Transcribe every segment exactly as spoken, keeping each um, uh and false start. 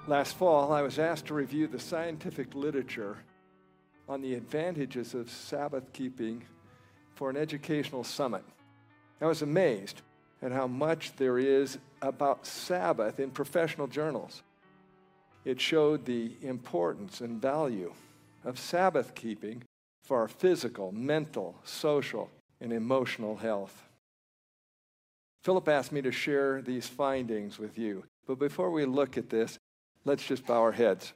Last fall, I was asked to review the scientific literature on the advantages of Sabbath keeping for an educational summit. I was amazed at how much there is about Sabbath in professional journals. It showed the importance and value of Sabbath keeping for our physical, mental, social, and emotional health. Philip asked me to share these findings with you. But before we look at this, let's just bow our heads.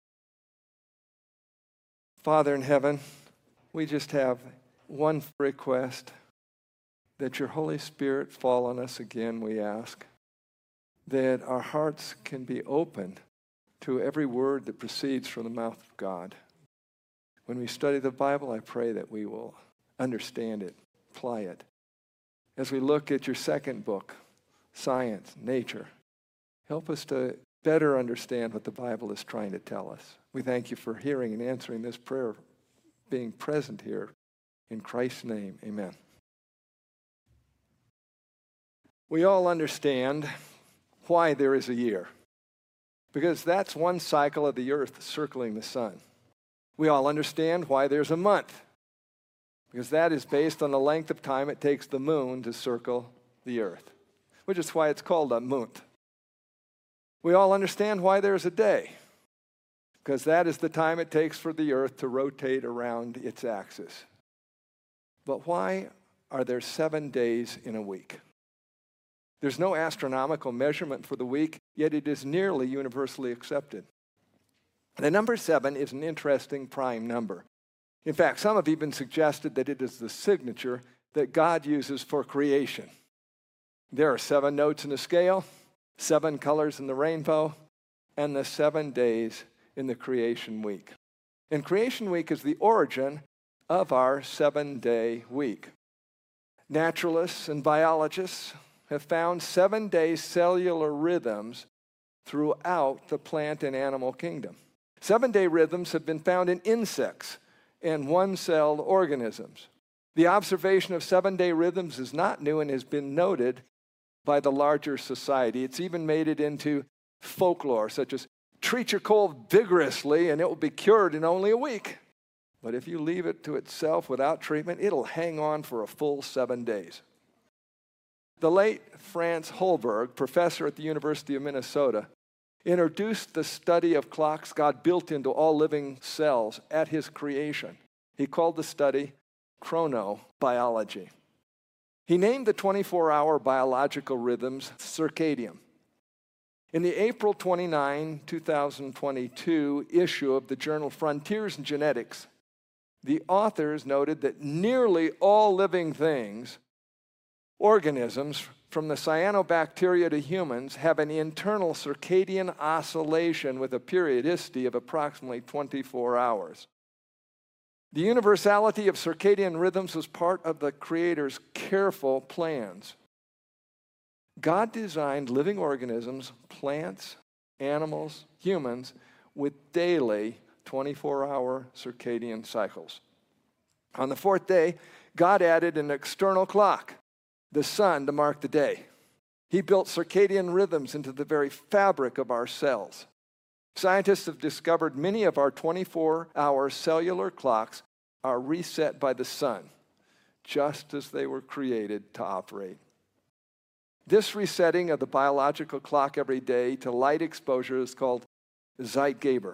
Father in heaven, we just have one request, that your Holy Spirit fall on us again, we ask, that our hearts can be opened to every word that proceeds from the mouth of God. When we study the Bible, I pray that we will understand it, apply it. As we look at your second book, Science, Nature, help us to better understand what the Bible is trying to tell us. We thank you for hearing and answering this prayer, being present here. In Christ's name, amen. We all understand why there is a year, because that's one cycle of the earth circling the sun. We all understand why there's a month, because that is based on the length of time it takes the moon to circle the earth, which is why it's called a month. We all understand why there's a day, because that is the time it takes for the earth to rotate around its axis. But why are there seven days in a week? There's no astronomical measurement for the week, yet it is nearly universally accepted. The number seven is an interesting prime number. In fact, some have even suggested that it is the signature that God uses for creation. There are seven notes in the scale, seven colors in the rainbow, and the seven days in the creation week. And creation week is the origin of our seven-day week. Naturalists and biologists have found seven-day cellular rhythms throughout the plant and animal kingdom. Seven-day rhythms have been found in insects and one-celled organisms. The observation of seven-day rhythms is not new and has been noted by the larger society. It's even made it into folklore, such as treat your cold vigorously and it will be cured in only a week. But if you leave it to itself without treatment, it'll hang on for a full seven days. The late Franz Holberg, professor at the University of Minnesota, introduced the study of clocks God built into all living cells at his creation. He called the study chronobiology. He named the twenty-four hour biological rhythms circadian. In the April twenty-ninth, two thousand twenty-two issue of the journal Frontiers in Genetics, the authors noted that nearly all living things, organisms from the cyanobacteria to humans, have an internal circadian oscillation with a periodicity of approximately twenty-four hours. The universality of circadian rhythms was part of the Creator's careful plans. God designed living organisms, plants, animals, humans, with daily twenty-four hour circadian cycles. On the fourth day, God added an external clock, the sun, to mark the day. He built circadian rhythms into the very fabric of our cells. Scientists have discovered many of our twenty-four hour cellular clocks are reset by the sun, just as they were created to operate. This resetting of the biological clock every day to light exposure is called Zeitgeber.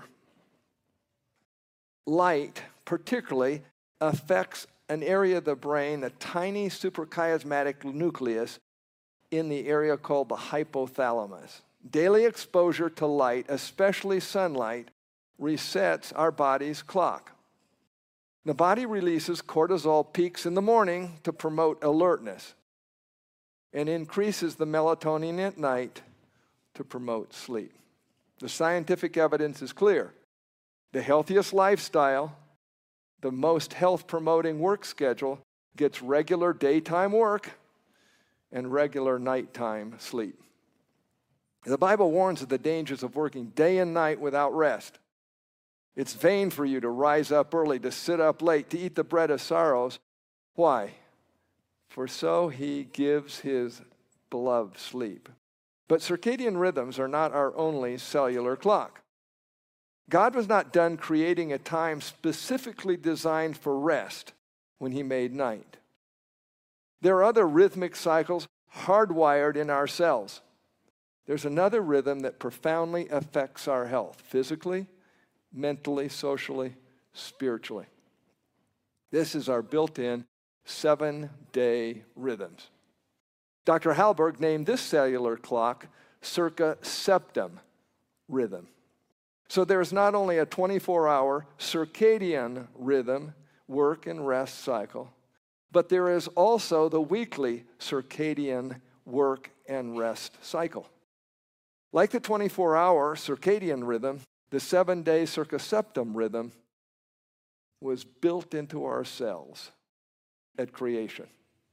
Light particularly affects an area of the brain, a tiny suprachiasmatic nucleus in the area called the hypothalamus. Daily exposure to light, especially sunlight, resets our body's clock. The body releases cortisol peaks in the morning to promote alertness and increases the melatonin at night to promote sleep. The scientific evidence is clear. The healthiest lifestyle, the most health-promoting work schedule, gets regular daytime work and regular nighttime sleep. The Bible warns of the dangers of working day and night without rest. It's vain for you to rise up early, to sit up late, to eat the bread of sorrows. Why? For so he gives his beloved sleep. But circadian rhythms are not our only cellular clock. God was not done creating a time specifically designed for rest when he made night. There are other rhythmic cycles hardwired in our cells. There's another rhythm that profoundly affects our health, physically, mentally, socially, spiritually. This is our built-in seven-day rhythms. Doctor Halberg named this cellular clock circa septum rhythm. So there's not only a twenty-four hour circadian rhythm, work and rest cycle, but there is also the weekly circadian work and rest cycle. Like the twenty-four hour circadian rhythm, the seven-day circa septum rhythm was built into our cells at creation.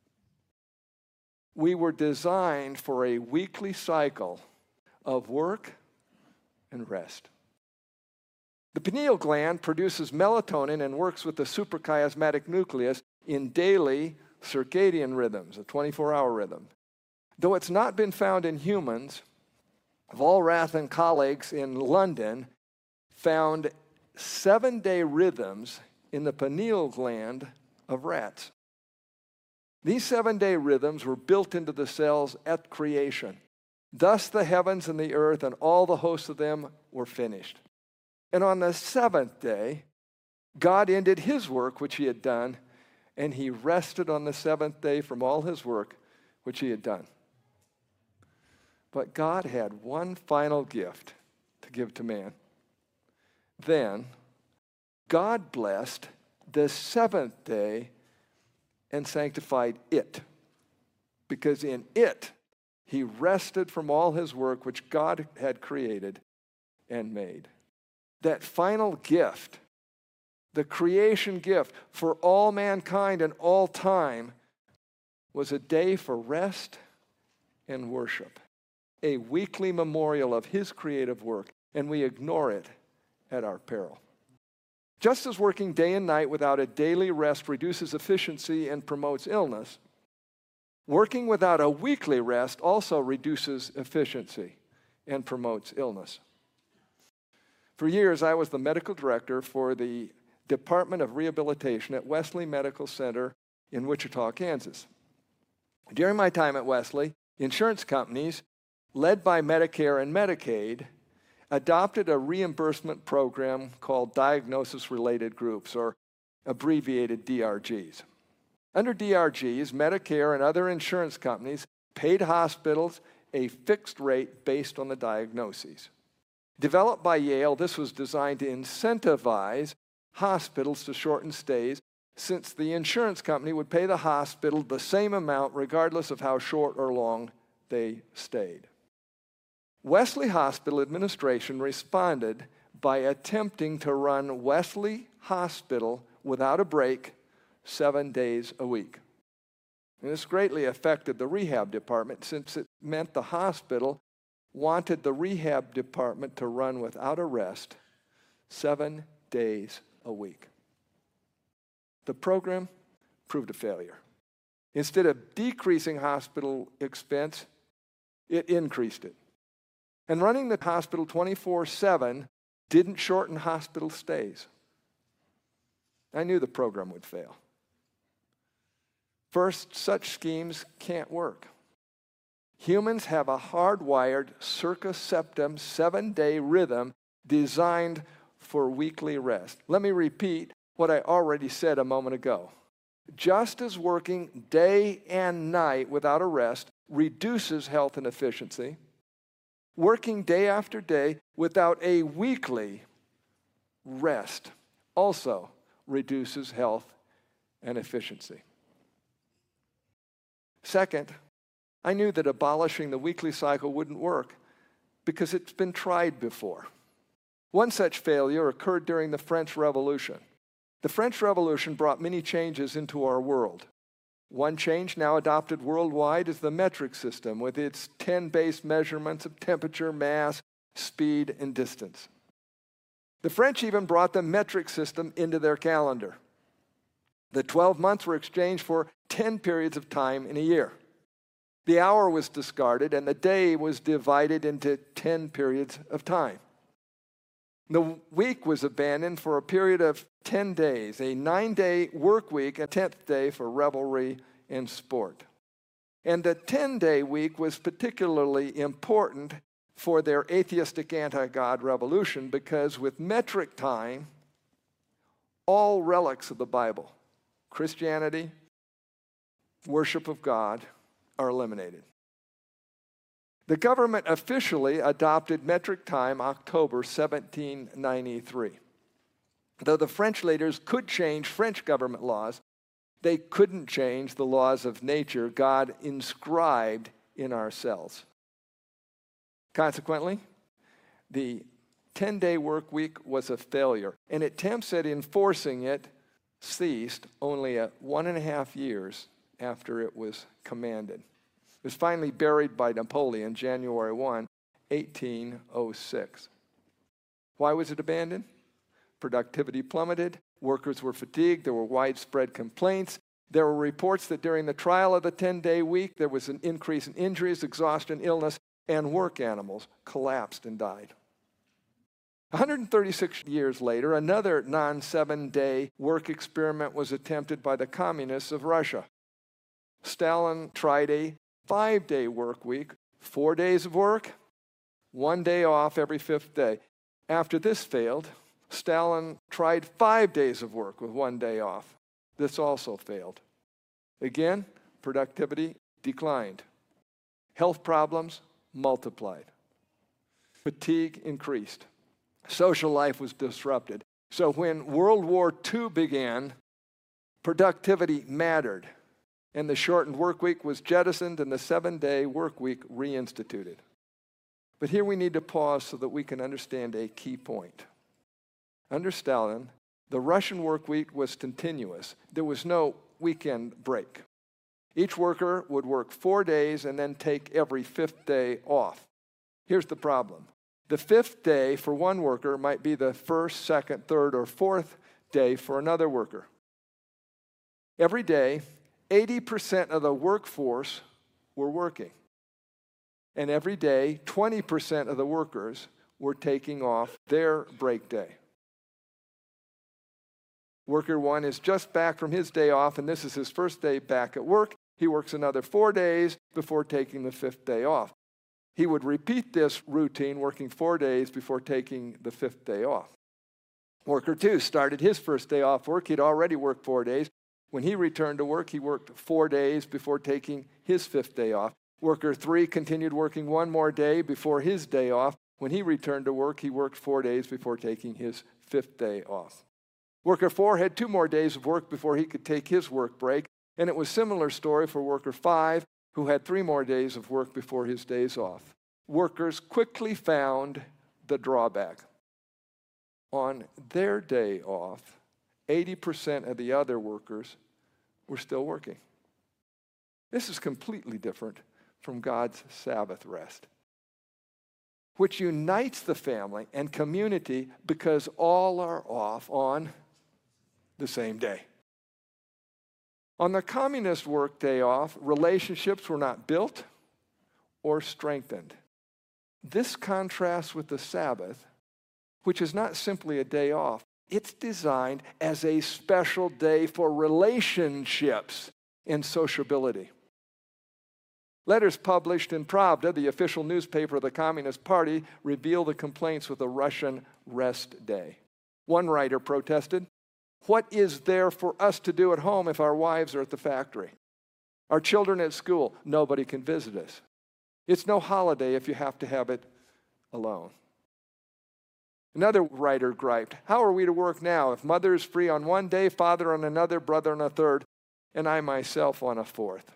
We were designed for a weekly cycle of work and rest. The pineal gland produces melatonin and works with the suprachiasmatic nucleus in daily circadian rhythms, a twenty-four hour rhythm. Though it's not been found in humans, Volrath and colleagues in London found seven-day rhythms in the pineal gland of rats. These seven-day rhythms were built into the cells at creation. Thus the heavens and the earth and all the hosts of them were finished. And on the seventh day, God ended his work which he had done, and he rested on the seventh day from all his work which he had done. But God had one final gift to give to man. Then God blessed the seventh day and sanctified it, because in it he rested from all his work which God had created and made. That final gift, the creation gift for all mankind and all time, was a day for rest and worship, a weekly memorial of his creative work, and we ignore it at our peril. Just as working day and night without a daily rest reduces efficiency and promotes illness, working without a weekly rest also reduces efficiency and promotes illness. For years, I was the medical director for the Department of Rehabilitation at Wesley Medical Center in Wichita, Kansas. During my time at Wesley, insurance companies, led by Medicare and Medicaid, adopted a reimbursement program called Diagnosis-Related Groups, or abbreviated D R Gs. Under D R Gs, Medicare and other insurance companies paid hospitals a fixed rate based on the diagnoses. Developed by Yale, this was designed to incentivize hospitals to shorten stays, since the insurance company would pay the hospital the same amount regardless of how short or long they stayed. Wesley Hospital administration responded by attempting to run Wesley Hospital without a break seven days a week. And this greatly affected the rehab department, since it meant the hospital wanted the rehab department to run without a rest seven days a week. The program proved a failure. Instead of decreasing hospital expense, it increased it. And running the hospital twenty-four seven didn't shorten hospital stays. I knew the program would fail. First, such schemes can't work. Humans have a hardwired circa septum seven-day rhythm designed for weekly rest. Let me repeat what I already said a moment ago. Just as working day and night without a rest reduces health and efficiency, working day after day without a weekly rest also reduces health and efficiency. Second, I knew that abolishing the weekly cycle wouldn't work because it's been tried before. One such failure occurred during the French Revolution. The French Revolution brought many changes into our world. One change now adopted worldwide is the metric system, with its ten base measurements of temperature, mass, speed, and distance. The French even brought the metric system into their calendar. The twelve months were exchanged for ten periods of time in a year. The hour was discarded, and the day was divided into ten periods of time. The week was abandoned for a period of ten days, a nine-day work week, a tenth day for revelry and sport. And the ten-day week was particularly important for their atheistic anti-God revolution because with metric time, all relics of the Bible, Christianity, worship of God, are eliminated. The government officially adopted metric time October seventeen ninety-three. Though the French leaders could change French government laws, they couldn't change the laws of nature God inscribed in our cells. Consequently, the ten-day work week was a failure, and attempts at enforcing it ceased only at one and a half years after it was commanded. It was finally buried by Napoleon January first, eighteen oh six. Why was it abandoned? Productivity plummeted. Workers were fatigued. There were widespread complaints. There were reports that during the trial of the ten-day week, there was an increase in injuries, exhaustion, illness, and work animals collapsed and died. one hundred thirty-six years later, another non-seven-day work experiment was attempted by the communists of Russia. Stalin tried a five-day work week, four days of work, one day off every fifth day. After this failed, Stalin tried five days of work with one day off. This also failed. Again, productivity declined. Health problems multiplied. Fatigue increased. Social life was disrupted. So when World War Two began, productivity mattered, and the shortened work week was jettisoned and the seven-day work week reinstituted. But here we need to pause so that we can understand a key point. Under Stalin, the Russian work week was continuous. There was no weekend break. Each worker would work four days and then take every fifth day off. Here's the problem. The fifth day for one worker might be the first, second, third, or fourth day for another worker. Every day, eighty percent of the workforce were working. And every day, twenty percent of the workers were taking off their break day. Worker one is just back from his day off, and this is his first day back at work. He works another four days before taking the fifth day off. He would repeat this routine, working four days before taking the fifth day off. Worker two started his first day off work. He'd already worked four days. When he returned to work, he worked four days before taking his fifth day off. Worker three continued working one more day before his day off. When he returned to work, he worked four days before taking his fifth day off. Worker four had two more days of work before he could take his work break, and it was a similar story for worker five, who had three more days of work before his days off. Workers quickly found the drawback. On their day off, eighty percent of the other workers were still working. This is completely different from God's Sabbath rest, which unites the family and community because all are off on the same day. On the communist work day off, relationships were not built or strengthened. This contrasts with the Sabbath, which is not simply a day off. It's designed as a special day for relationships and sociability. Letters published in Pravda, the official newspaper of the Communist Party, reveal the complaints with the Russian rest day. One writer protested, "What is there for us to do at home if our wives are at the factory? Our children at school, nobody can visit us. It's no holiday if you have to have it alone." Another writer griped, "How are we to work now if mother is free on one day, father on another, brother on a third, and I myself on a fourth?"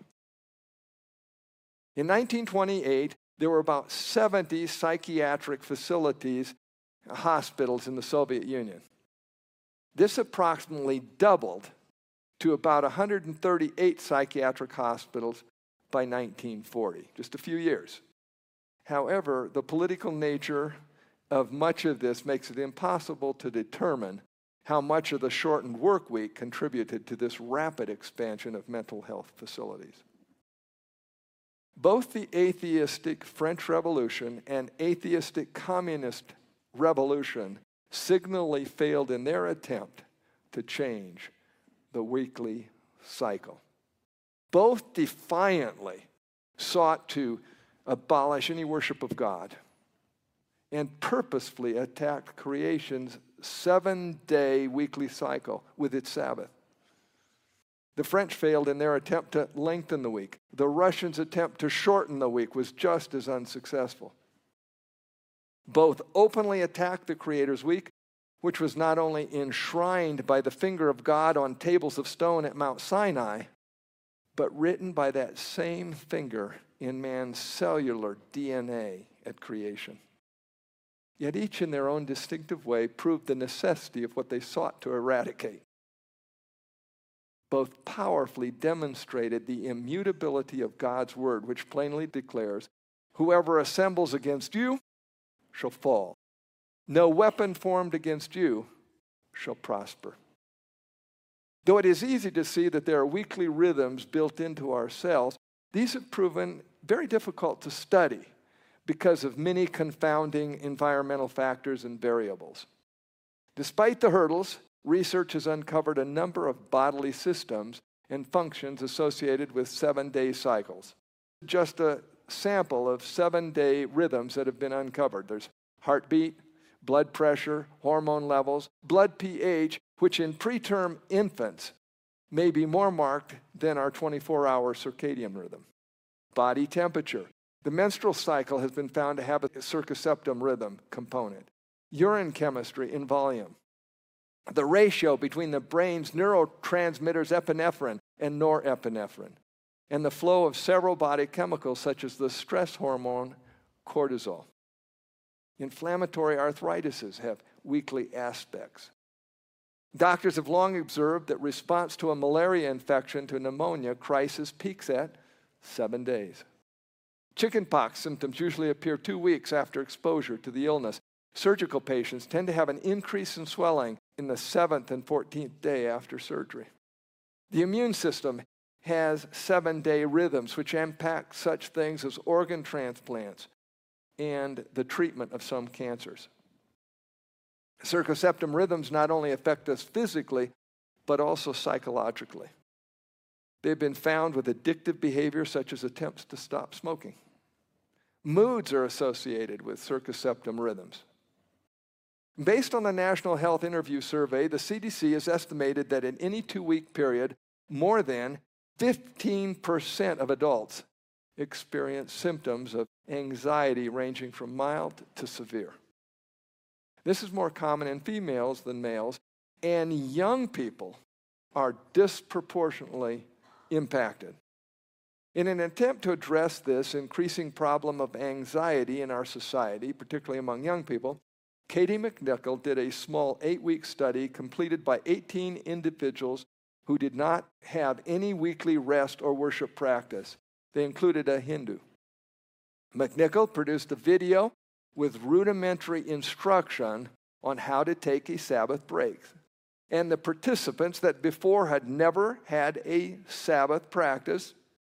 In nineteen twenty-eight, there were about seventy psychiatric facilities, hospitals in the Soviet Union. This approximately doubled to about one hundred thirty-eight psychiatric hospitals by nineteen forty, just a few years. However, the political nature of much of this makes it impossible to determine how much of the shortened work week contributed to this rapid expansion of mental health facilities. Both the atheistic French Revolution and atheistic communist revolution signally failed in their attempt to change the weekly cycle. Both defiantly sought to abolish any worship of God and purposefully attacked creation's seven-day weekly cycle with its Sabbath. The French failed in their attempt to lengthen the week. The Russians' attempt to shorten the week was just as unsuccessful. Both openly attacked the Creator's week, which was not only enshrined by the finger of God on tables of stone at Mount Sinai, but written by that same finger in man's cellular D N A at creation. Yet each in their own distinctive way proved the necessity of what they sought to eradicate. Both powerfully demonstrated the immutability of God's word, which plainly declares, "Whoever assembles against you shall fall. No weapon formed against you shall prosper." Though it is easy to see that there are weekly rhythms built into our cells, these have proven very difficult to study because of many confounding environmental factors and variables. Despite the hurdles, research has uncovered a number of bodily systems and functions associated with seven-day cycles. Just a sample of seven-day rhythms that have been uncovered. There's heartbeat, blood pressure, hormone levels, blood pH, which in preterm infants may be more marked than our twenty-four hour circadian rhythm. Body temperature. The menstrual cycle has been found to have a circaseptum rhythm component. Urine chemistry in volume. The ratio between the brain's neurotransmitters epinephrine and norepinephrine, and the flow of several body chemicals such as the stress hormone cortisol. Inflammatory arthritises have weekly aspects. Doctors have long observed that response to a malaria infection to pneumonia crisis peaks at seven days. Chickenpox symptoms usually appear two weeks after exposure to the illness. Surgical patients tend to have an increase in swelling in the seventh and fourteenth day after surgery. The immune system has seven-day rhythms which impact such things as organ transplants and the treatment of some cancers. Circaseptum rhythms not only affect us physically, but also psychologically. They've been found with addictive behavior such as attempts to stop smoking. Moods are associated with circaseptum rhythms. Based on the National Health Interview Survey, the C D C has estimated that in any two-week period, more than fifteen percent of adults experience symptoms of anxiety ranging from mild to severe. This is more common in females than males, and young people are disproportionately impacted. In an attempt to address this increasing problem of anxiety in our society, particularly among young people, Katie McNichol did a small eight-week study completed by eighteen individuals who did not have any weekly rest or worship practice. They included a Hindu. McNichol produced a video with rudimentary instruction on how to take a Sabbath break. And the participants that before had never had a Sabbath practice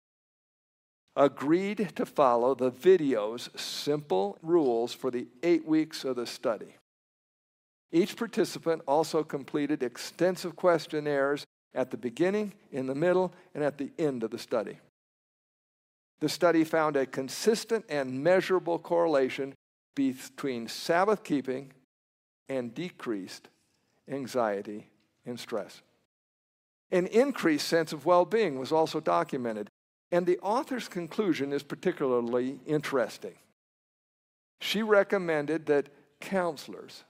agreed to follow the video's simple rules for the eight weeks of the study. Each participant also completed extensive questionnaires at the beginning, in the middle, and at the end of the study. The study found a consistent and measurable correlation between Sabbath keeping and decreased anxiety and stress. An increased sense of well-being was also documented, and the author's conclusion is particularly interesting. She recommended that counselors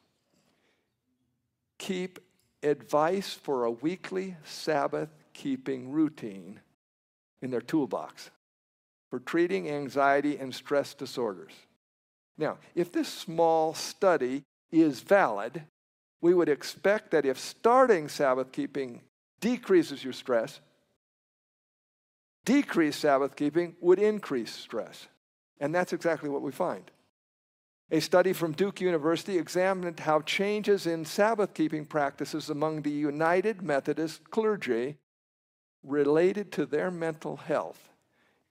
keep advice for a weekly Sabbath-keeping routine in their toolbox for treating anxiety and stress disorders. Now, if this small study is valid, we would expect that if starting Sabbath keeping decreases your stress, decreased Sabbath keeping would increase stress. And that's exactly what we find. A study from Duke University examined how changes in Sabbath keeping practices among the United Methodist clergy related to their mental health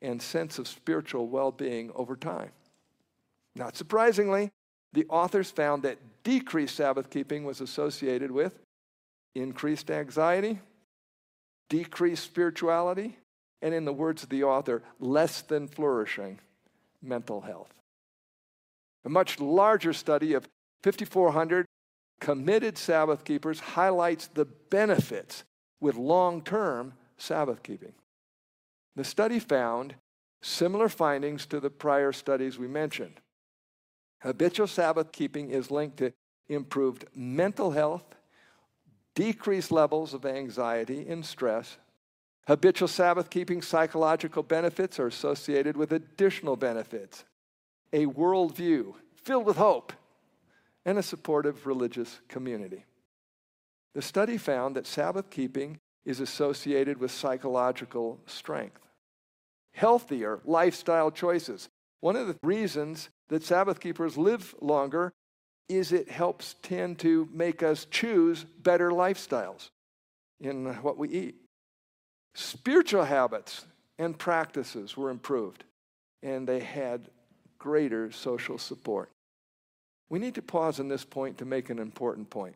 and sense of spiritual well-being over time. Not surprisingly, the authors found that decreased Sabbath keeping was associated with increased anxiety, decreased spirituality, and in the words of the author, less than flourishing mental health. A much larger study of five thousand four hundred committed Sabbath keepers highlights the benefits with long-term Sabbath keeping. The study found similar findings to the prior studies we mentioned. Habitual Sabbath keeping is linked to improved mental health, decreased levels of anxiety and stress. Habitual Sabbath keeping psychological benefits are associated with additional benefits, a worldview filled with hope, and a supportive religious community. The study found that Sabbath keeping is associated with psychological strength, healthier lifestyle choices. One of the reasons that Sabbath keepers live longer is it helps tend to make us choose better lifestyles in what we eat. Spiritual habits and practices were improved, and they had greater social support. We need to pause on this point to make an important point.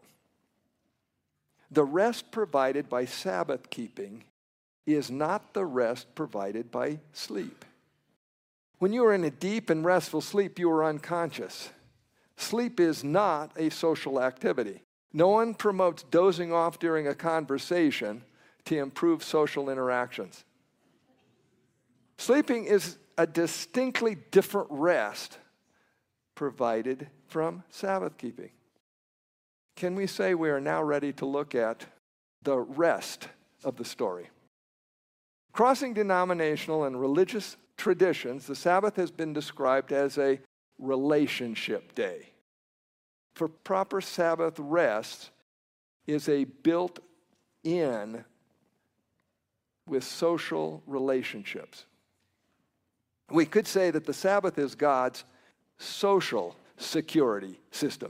The rest provided by Sabbath keeping is not the rest provided by sleep. When you are in a deep and restful sleep, you are unconscious. Sleep is not a social activity. No one promotes dozing off during a conversation to improve social interactions. Sleeping is a distinctly different rest provided from Sabbath keeping. Can we say we are now ready to look at the rest of the story? Crossing denominational and religious traditions, the Sabbath has been described as a relationship day. For proper Sabbath rest is a built-in with social relationships. We could say that the Sabbath is God's social security system.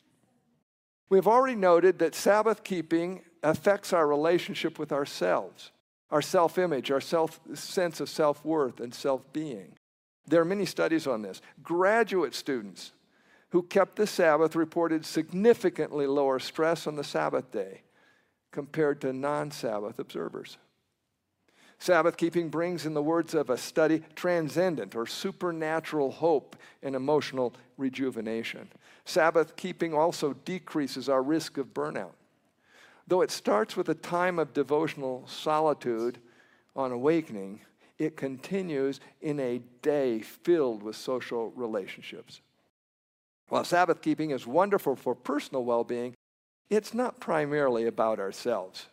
We've already noted that Sabbath keeping affects our relationship with ourselves, our self-image, our self sense of self-worth and self-being. There are many studies on this. Graduate students who kept the Sabbath reported significantly lower stress on the Sabbath day compared to non-Sabbath observers. Sabbath keeping brings, in the words of a study, transcendent or supernatural hope and emotional rejuvenation. Sabbath keeping also decreases our risk of burnout. Though it starts with a time of devotional solitude on awakening, it continues in a day filled with social relationships. While Sabbath keeping is wonderful for personal well-being, it's not primarily about ourselves.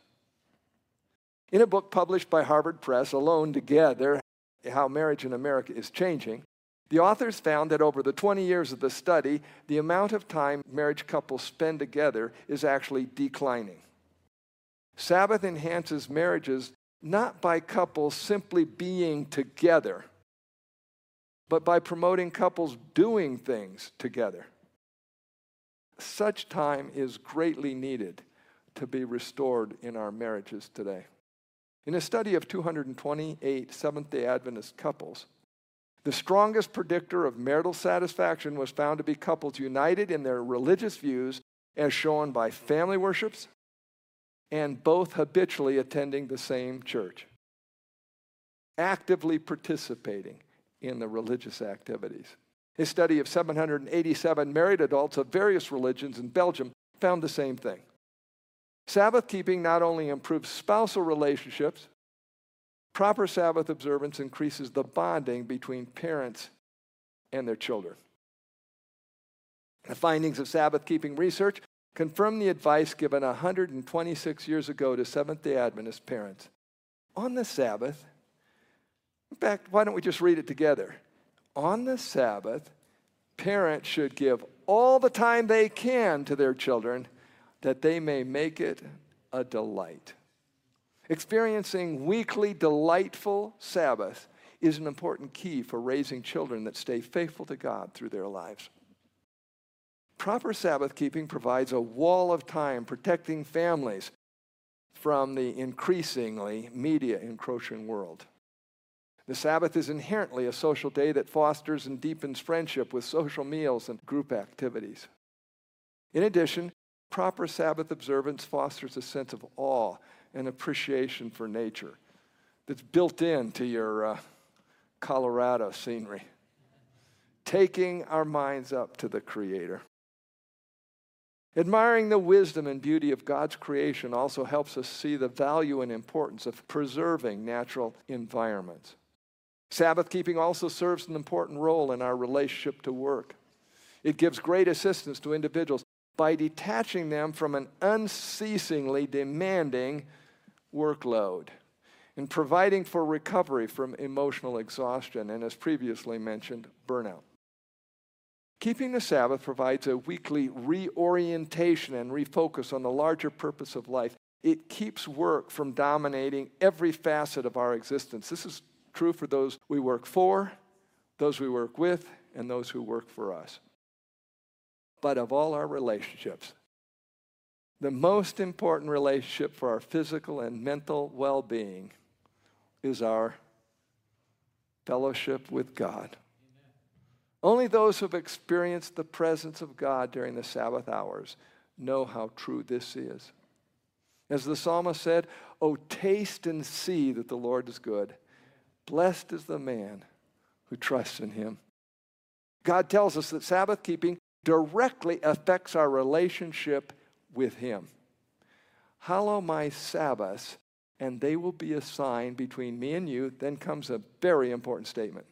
In a book published by Harvard Press, Alone Together, How Marriage in America is Changing, the authors found that over the twenty years of the study, the amount of time marriage couples spend together is actually declining. Sabbath enhances marriages not by couples simply being together, but by promoting couples doing things together. Such time is greatly needed to be restored in our marriages today. In a study of two hundred twenty-eight Seventh-day Adventist couples, the strongest predictor of marital satisfaction was found to be couples united in their religious views as shown by family worships and both habitually attending the same church, actively participating in the religious activities. A study of seven hundred eighty-seven married adults of various religions in Belgium found the same thing. Sabbath keeping not only improves spousal relationships, proper Sabbath observance increases the bonding between parents and their children. The findings of Sabbath keeping research confirm the advice given one hundred twenty-six years ago to Seventh-day Adventist parents. On the Sabbath, in fact, why don't we just read it together? On the Sabbath, parents should give all the time they can to their children that they may make it a delight. Experiencing weekly delightful Sabbath is an important key for raising children that stay faithful to God through their lives. Proper Sabbath keeping provides a wall of time protecting families from the increasingly media encroaching world. The Sabbath is inherently a social day that fosters and deepens friendship with social meals and group activities. In addition, proper Sabbath observance fosters a sense of awe and appreciation for nature that's built into your uh, Colorado scenery, taking our minds up to the Creator. Admiring the wisdom and beauty of God's creation also helps us see the value and importance of preserving natural environments. Sabbath keeping also serves an important role in our relationship to work. It gives great assistance to individuals by detaching them from an unceasingly demanding workload and providing for recovery from emotional exhaustion and, as previously mentioned, burnout. Keeping the Sabbath provides a weekly reorientation and refocus on the larger purpose of life. It keeps work from dominating every facet of our existence. This is true for those we work for, those we work with, and those who work for us. But of all our relationships, the most important relationship for our physical and mental well-being is our fellowship with God. Only those who have experienced the presence of God during the Sabbath hours know how true this is. As the psalmist said, "Oh, taste and see that the Lord is good. Blessed is the man who trusts in him." God tells us that Sabbath keeping directly affects our relationship with him. Hallow my Sabbaths, and they will be a sign between me and you. Then comes a very important statement.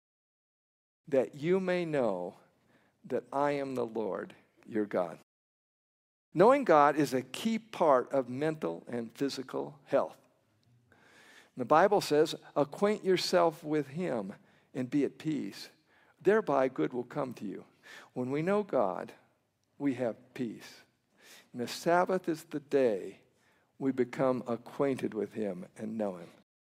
That you may know that I am the Lord, your God. Knowing God is a key part of mental and physical health. The Bible says, acquaint yourself with him and be at peace. Thereby good will come to you. When we know God, we have peace. And the Sabbath is the day we become acquainted with him and know him.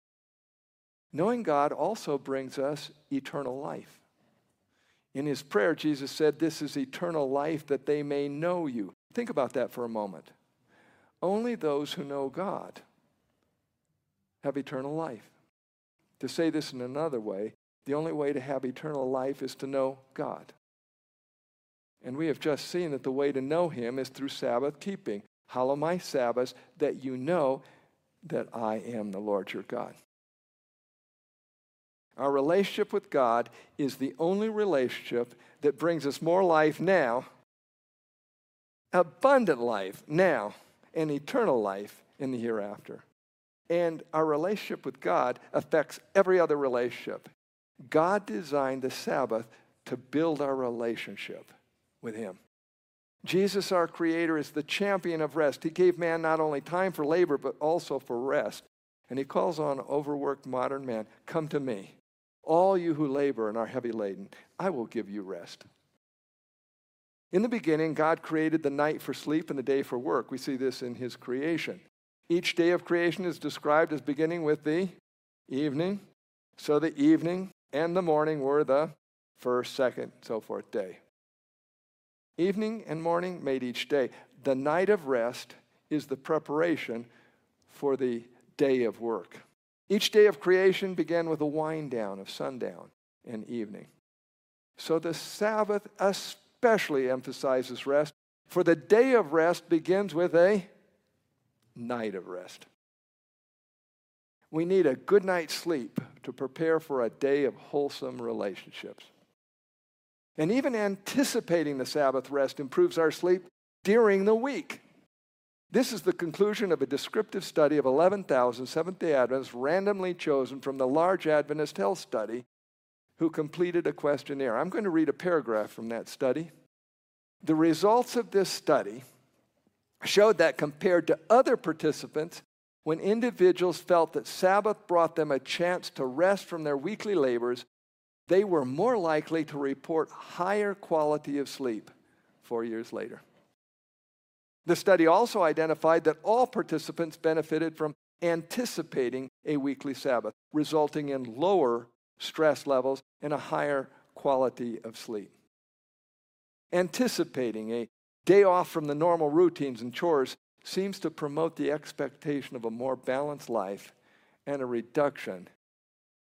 Knowing God also brings us eternal life. In his prayer, Jesus said, this is eternal life, that they may know you. Think about that for a moment. Only those who know God have eternal life. To say this in another way, the only way to have eternal life is to know God. And we have just seen that the way to know him is through Sabbath keeping. Hallow my Sabbaths, that you know that I am the Lord your God. Our relationship with God is the only relationship that brings us more life now, abundant life now, and eternal life in the hereafter. And our relationship with God affects every other relationship. God designed the Sabbath to build our relationship with him. Jesus, our Creator, is the champion of rest. He gave man not only time for labor, but also for rest. And he calls on overworked modern man, come to me. All you who labor and are heavy laden, I will give you rest. In the beginning, God created the night for sleep and the day for work. We see this in his creation. Each day of creation is described as beginning with the evening. So the evening and the morning were the first, second, so forth day. Evening and morning made each day. The night of rest is the preparation for the day of work. Each day of creation began with a wind down of sundown and evening. So the Sabbath especially emphasizes rest, for the day of rest begins with a night of rest. We need a good night's sleep to prepare for a day of wholesome relationships. And even anticipating the Sabbath rest improves our sleep during the week. This is the conclusion of a descriptive study of eleven thousand Seventh-day Adventists randomly chosen from the large Adventist Health Study who completed a questionnaire. I'm going to read a paragraph from that study. The results of this study showed that compared to other participants, when individuals felt that Sabbath brought them a chance to rest from their weekly labors, they were more likely to report higher quality of sleep four years later. The study also identified that all participants benefited from anticipating a weekly Sabbath, resulting in lower stress levels and a higher quality of sleep. Anticipating a day off from the normal routines and chores seems to promote the expectation of a more balanced life and a reduction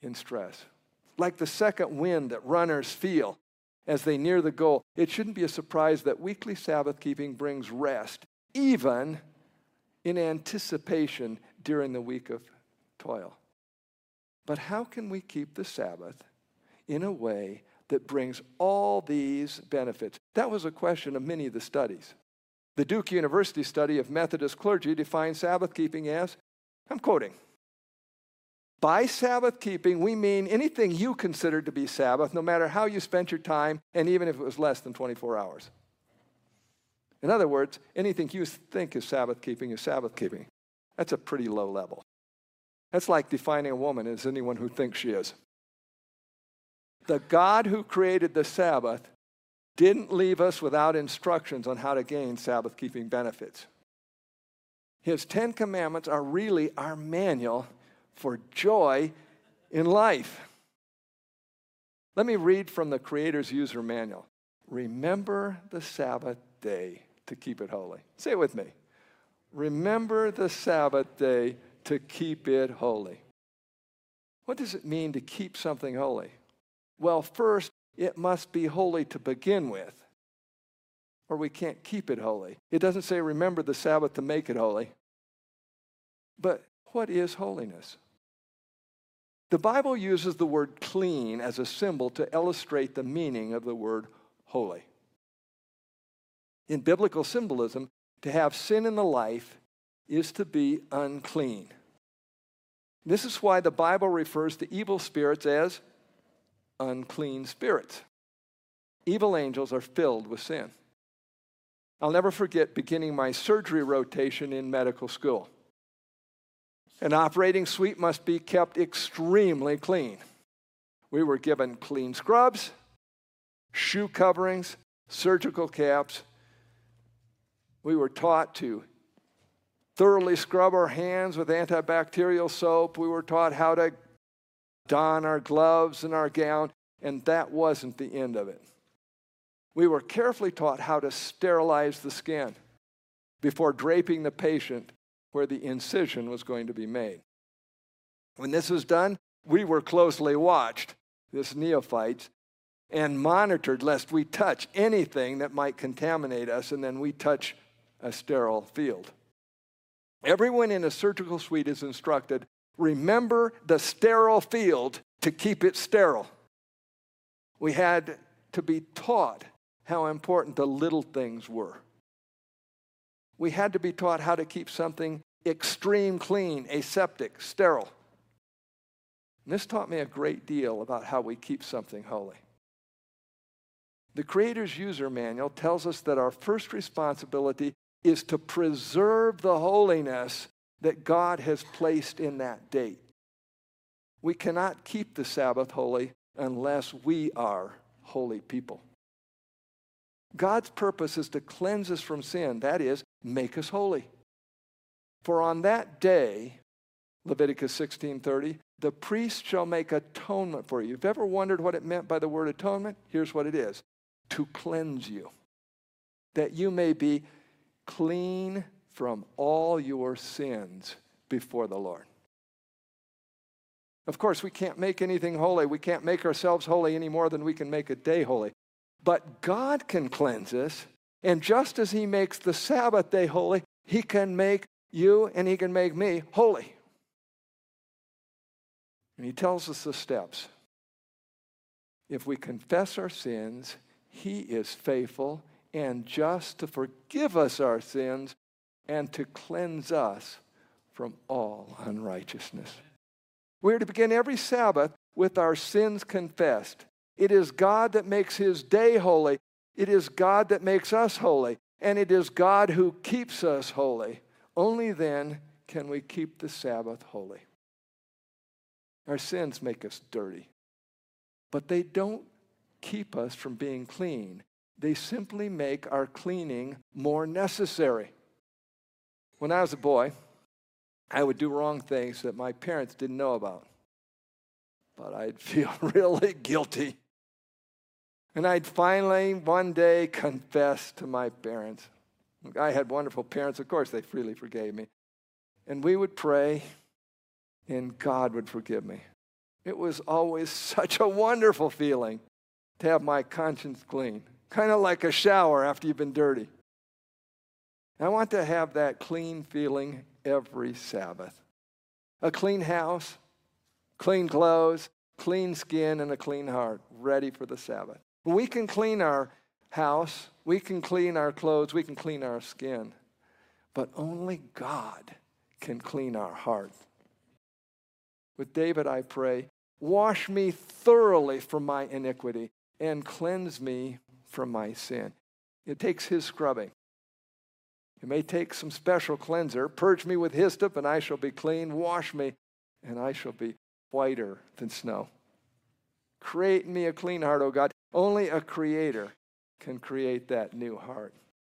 in stress. Like the second wind that runners feel as they near the goal, it shouldn't be a surprise that weekly Sabbath keeping brings rest, even in anticipation during the week of toil. But how can we keep the Sabbath in a way that brings all these benefits? That was a question of many of the studies. The Duke University study of Methodist clergy defines Sabbath keeping as, I'm quoting, by Sabbath keeping, we mean anything you consider to be Sabbath, no matter how you spent your time, and even if it was less than twenty-four hours. In other words, anything you think is Sabbath keeping is Sabbath keeping. That's a pretty low level. That's like defining a woman as anyone who thinks she is. The God who created the Sabbath didn't leave us without instructions on how to gain Sabbath-keeping benefits. His Ten Commandments are really our manual for joy in life. Let me read from the Creator's user manual. Remember the Sabbath day to keep it holy. Say it with me. Remember the Sabbath day to keep it holy. What does it mean to keep something holy? Well, first, it must be holy to begin with, or we can't keep it holy. It doesn't say remember the Sabbath to make it holy. But what is holiness? The Bible uses the word clean as a symbol to illustrate the meaning of the word holy. In biblical symbolism, to have sin in the life is to be unclean. This is why the Bible refers to evil spirits as unclean spirits. Evil angels are filled with sin. I'll never forget beginning my surgery rotation in medical school. An operating suite must be kept extremely clean. We were given clean scrubs, shoe coverings, surgical caps. We were taught to thoroughly scrub our hands with antibacterial soap. We were taught how to don our gloves and our gown, and that wasn't the end of it. We were carefully taught how to sterilize the skin before draping the patient where the incision was going to be made. When this was done, we were closely watched, this neophytes, and monitored lest we touch anything that might contaminate us, and then we touch a sterile field. Everyone in a surgical suite is instructed, remember the sterile field to keep it sterile. We had to be taught how important the little things were. We had to be taught how to keep something extreme clean, aseptic, sterile. And this taught me a great deal about how we keep something holy. The Creator's user manual tells us that our first responsibility is to preserve the holiness that God has placed in that date. We cannot keep the Sabbath holy unless we are holy people. God's purpose is to cleanse us from sin, that is, make us holy. For on that day, Leviticus sixteen thirty, the priest shall make atonement for you. You've ever wondered what it meant by the word atonement? Here's what it is. To cleanse you, that you may be clean from all your sins before the Lord. Of course, we can't make anything holy. We can't make ourselves holy any more than we can make a day holy. But God can cleanse us, and just as He makes the Sabbath day holy, He can make you and He can make me holy. And He tells us the steps. If we confess our sins, He is faithful and just to forgive us our sins and to cleanse us from all unrighteousness. We're to begin every Sabbath with our sins confessed. It is God that makes His day holy. It is God that makes us holy. And it is God who keeps us holy. Only then can we keep the Sabbath holy. Our sins make us dirty, but they don't keep us from being clean. They simply make our cleaning more necessary. When I was a boy, I would do wrong things that my parents didn't know about, but I'd feel really guilty. And I'd finally one day confess to my parents. I had wonderful parents. Of course, they freely forgave me. And we would pray, and God would forgive me. It was always such a wonderful feeling to have my conscience clean, kind of like a shower after you've been dirty. I want to have that clean feeling every Sabbath. A clean house, clean clothes, clean skin, and a clean heart, ready for the Sabbath. We can clean our house, we can clean our clothes, we can clean our skin, but only God can clean our heart. With David, I pray, wash me thoroughly from my iniquity and cleanse me from my sin. It takes his scrubbing. It may take some special cleanser. Purge me with hyssop, and I shall be clean. Wash me, and I shall be whiter than snow. Create in me a clean heart, O God. Only a creator can create that new heart.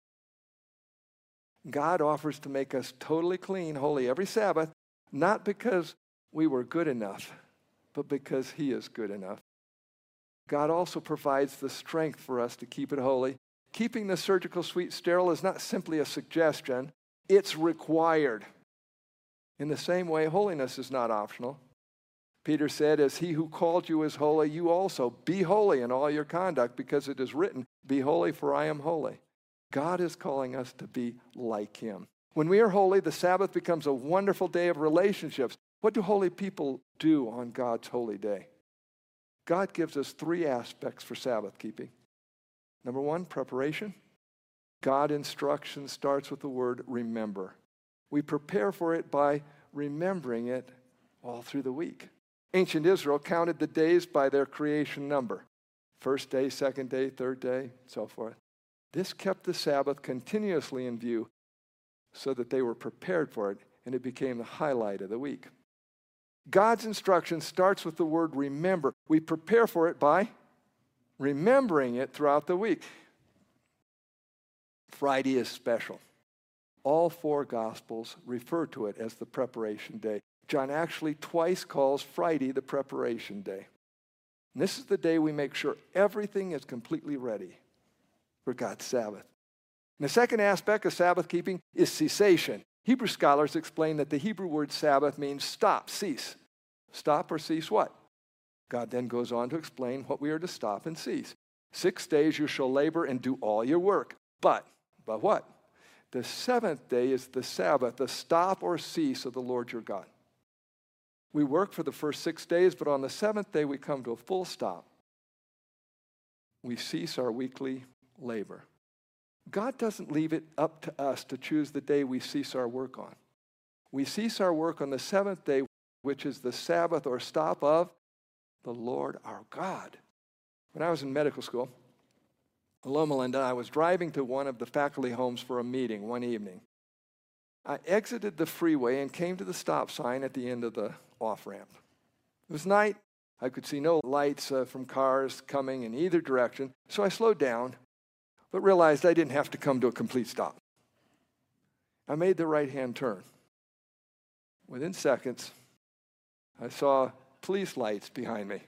God offers to make us totally clean, holy every Sabbath, not because we were good enough, but because he is good enough. God also provides the strength for us to keep it holy. Keeping the surgical suite sterile is not simply a suggestion, it's required. In the same way, holiness is not optional. Peter said, as he who called you is holy, you also be holy in all your conduct, because it is written, be holy, for I am holy. God is calling us to be like him. When we are holy, the Sabbath becomes a wonderful day of relationships. What do holy people do on God's holy day? God gives us three aspects for Sabbath keeping. Number one, preparation. God instruction starts with the word remember. We prepare for it by remembering it all through the week. Ancient Israel counted the days by their creation number. First day, second day, third day, so forth. This kept the Sabbath continuously in view so that they were prepared for it, and it became the highlight of the week. God's instruction starts with the word remember. We prepare for it by remembering it throughout the week. Friday is special. All four Gospels refer to it as the preparation day. John actually twice calls Friday the preparation day. And this is the day we make sure everything is completely ready for God's Sabbath. And the second aspect of Sabbath keeping is cessation. Hebrew scholars explain that the Hebrew word Sabbath means stop, cease. Stop or cease what? God then goes on to explain what we are to stop and cease. Six days you shall labor and do all your work. But, but what? The seventh day is the Sabbath, the stop or cease of the Lord your God. We work for the first six days, but on the seventh day we come to a full stop. We cease our weekly labor. God doesn't leave it up to us to choose the day we cease our work on. We cease our work on the seventh day, which is the Sabbath or stop of the Lord our God. When I was in medical school, in Loma Linda, I was driving to one of the faculty homes for a meeting one evening. I exited the freeway and came to the stop sign at the end of the off-ramp. It was night. I could see no lights uh, from cars coming in either direction, so I slowed down, but realized I didn't have to come to a complete stop. I made the right-hand turn. Within seconds, I saw police lights behind me.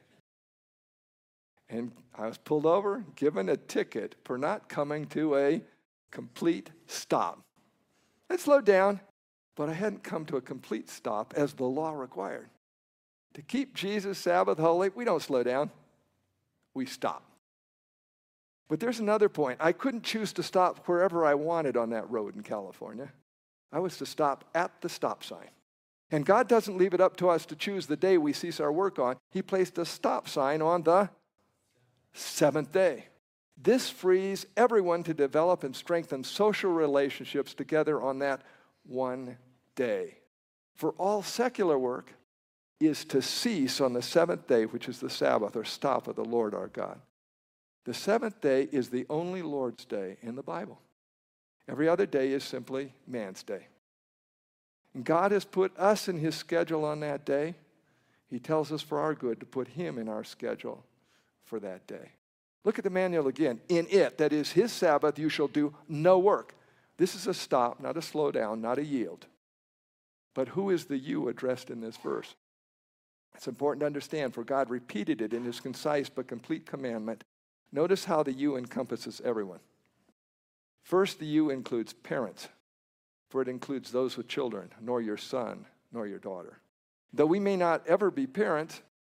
And I was pulled over, given a ticket for not coming to a complete stop. I slowed down, but I hadn't come to a complete stop as the law required. To keep Jesus' Sabbath holy, we don't slow down, we stop. But there's another point. I couldn't choose to stop wherever I wanted on that road in California. I was to stop at the stop sign. And God doesn't leave it up to us to choose the day we cease our work on. He placed a stop sign on the seventh day. This frees everyone to develop and strengthen social relationships together on that one day. For all secular work is to cease on the seventh day, which is the Sabbath or stop of the Lord our God. The seventh day is the only Lord's day in the Bible. Every other day is simply man's day. And God has put us in his schedule on that day. He tells us for our good to put him in our schedule for that day. Look at the manual again. In it, that is his Sabbath, you shall do no work. This is a stop, not a slow down, not a yield. But who is the you addressed in this verse? It's important to understand, for God repeated it in his concise but complete commandment. Notice how the you encompasses everyone. First, the you includes parents, for it includes those with children, nor your son, nor your daughter. Though we may not ever be parents,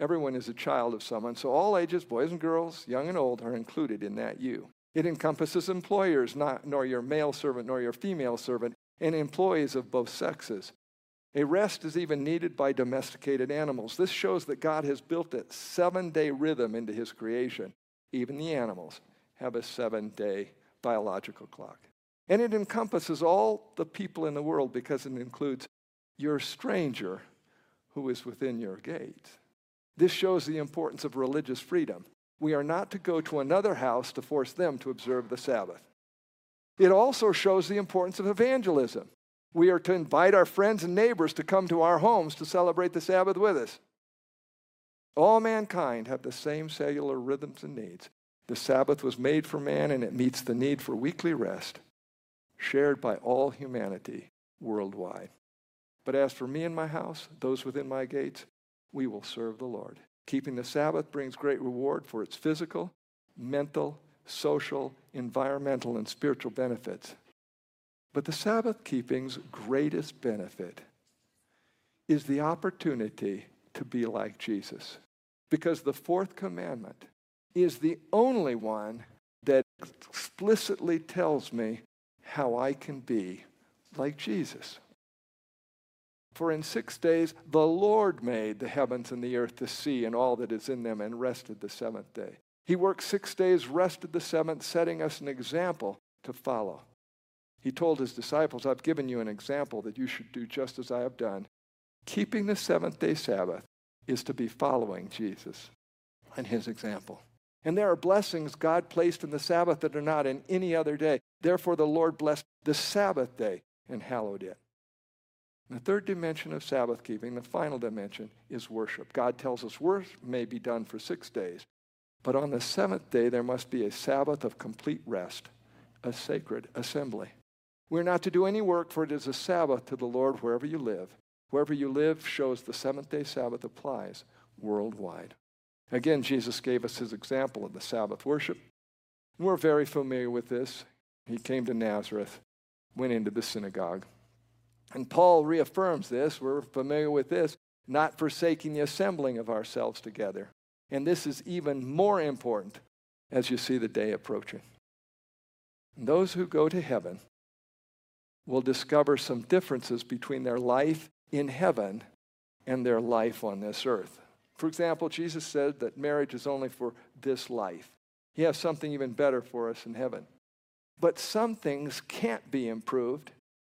Everyone is a child of someone, so all ages, boys and girls, young and old, are included in that you. It encompasses employers, not nor your male servant nor your female servant, and employees of both sexes. A rest is even needed by domesticated animals. This shows that God has built a seven-day rhythm into his creation. Even the animals have a seven-day biological clock. And it encompasses all the people in the world because it includes your stranger who is within your gates. This shows the importance of religious freedom. We are not to go to another house to force them to observe the Sabbath. It also shows the importance of evangelism. We are to invite our friends and neighbors to come to our homes to celebrate the Sabbath with us. All mankind have the same cellular rhythms and needs. The Sabbath was made for man, and it meets the need for weekly rest, shared by all humanity worldwide. But as for me and my house, those within my gates, we will serve the Lord. Keeping the Sabbath brings great reward for its physical, mental, social, environmental, and spiritual benefits. But the Sabbath keeping's greatest benefit is the opportunity to be like Jesus. Because the fourth commandment is the only one that explicitly tells me how I can be like Jesus. For in six days the Lord made the heavens and the earth, the sea, and all that is in them, and rested the seventh day. He worked six days, rested the seventh, setting us an example to follow. He told his disciples, I've given you an example that you should do just as I have done. Keeping the seventh day Sabbath is to be following Jesus and his example. And there are blessings God placed in the Sabbath that are not in any other day. Therefore the Lord blessed the Sabbath day and hallowed it. The third dimension of Sabbath keeping, the final dimension, is worship. God tells us worship may be done for six days, but on the seventh day there must be a Sabbath of complete rest, a sacred assembly. We're not to do any work, for it is a Sabbath to the Lord wherever you live. Wherever you live shows the seventh-day Sabbath applies worldwide. Again, Jesus gave us his example of the Sabbath worship. We're very familiar with this. He came to Nazareth, went into the synagogue. And Paul reaffirms this. We're familiar with this, not forsaking the assembling of ourselves together. And this is even more important as you see the day approaching. And those who go to heaven will discover some differences between their life in heaven and their life on this earth. For example, Jesus said that marriage is only for this life. He has something even better for us in heaven. But some things can't be improved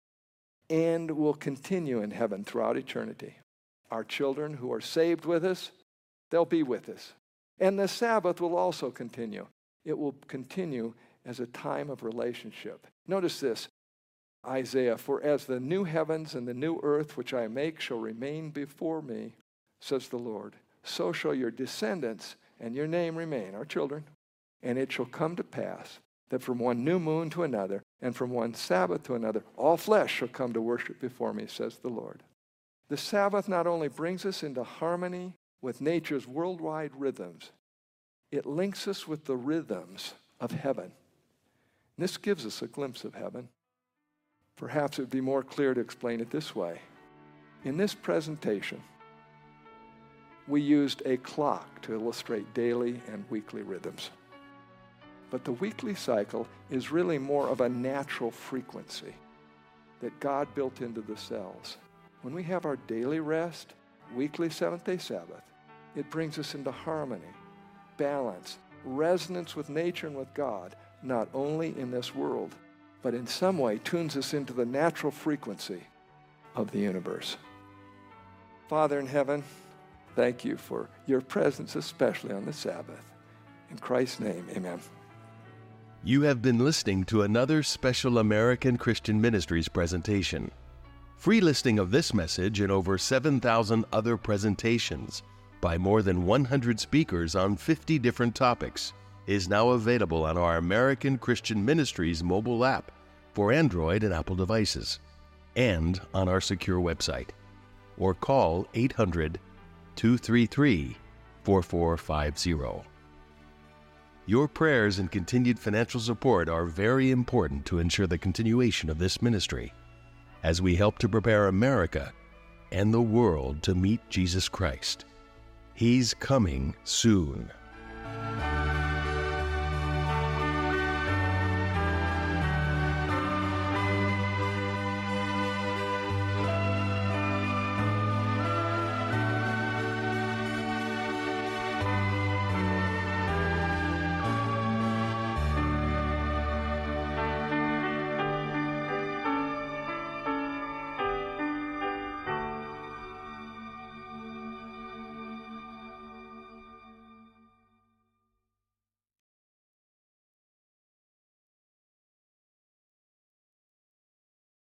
and will continue in heaven throughout eternity. Our children who are saved with us, they'll be with us. And the Sabbath will also continue. It will continue as a time of relationship. Notice this, Isaiah, for as the new heavens and the new earth which I make shall remain before me, says the Lord, so shall your descendants and your name remain, our children. And it shall come to pass that from one new moon to another, and from one Sabbath to another, all flesh shall come to worship before me, says the Lord. The Sabbath not only brings us into harmony with nature's worldwide rhythms, it links us with the rhythms of heaven. And this gives us a glimpse of heaven. Perhaps it would be more clear to explain it this way. In this presentation, we used a clock to illustrate daily and weekly rhythms. But the weekly cycle is really more of a natural frequency that God built into the cells. When we have our daily rest, weekly seventh-day Sabbath, it brings us into harmony, balance, resonance with nature and with God, not only in this world, but in some way tunes us into the natural frequency of the universe. Father in heaven, thank you for your presence, especially on the Sabbath. In Christ's name, amen. You have been listening to another special American Christian Ministries presentation. Free listing of this message and over seven thousand other presentations by more than one hundred speakers on fifty different topics is now available on our American Christian Ministries mobile app for Android and Apple devices and on our secure website. Or call eight hundred, two three three, four four five zero. Your prayers and continued financial support are very important to ensure the continuation of this ministry as we help to prepare America and the world to meet Jesus Christ. He's coming soon.